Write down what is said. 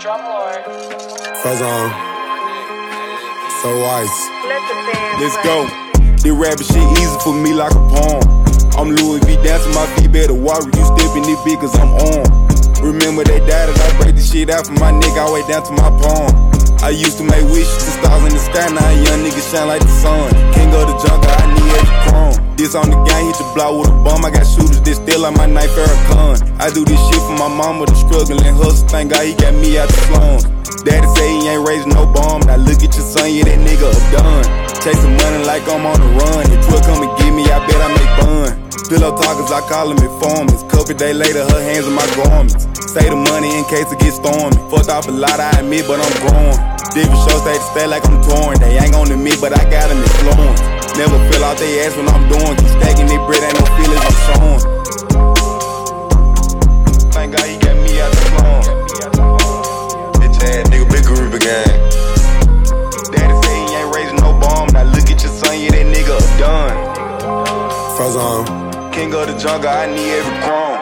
Fazon, so ice. Let's go. This rapping shit easy for me like a poem. I'm Louis V dancing my feet, better walk with you stepping this big cause I'm on. Remember they died as I break the shit out from my neck all the way down to my palm. I used to make wishes to stars in the sky, now a young nigga shine like the sun. King of the jungle, I need every chrome. This on the gang, hit your block with a bum. I got shooters that still like my knife Farrakhan. I do this shit for my mama, the struggling hustle. Thank God he got me out the slums. Daddy say he ain't raising no bomb. Now look at your son, yeah, that nigga a done. Chasing money like I'm on the run. If 12 come and get me, I bet I make fun. Pillow talkers, I call them informants. Couple days later, her hands in my garments. Save the money in case it gets stormy. Fucked off a lot, I admit, but I'm growing. Different shows, they stay like I'm touring. They ain't gon' admit, but I got them influence. Never fill out they ass when I'm doing. Keep stacking they bread, ain't no feelings I'm showing. Thank God he got me out the slum. Bitch ass nigga, big Ruby gang. Daddy say he ain't raising no bomb. Now look at your son, yeah, that nigga done. Fazon, King of the jungle, I need every chrome.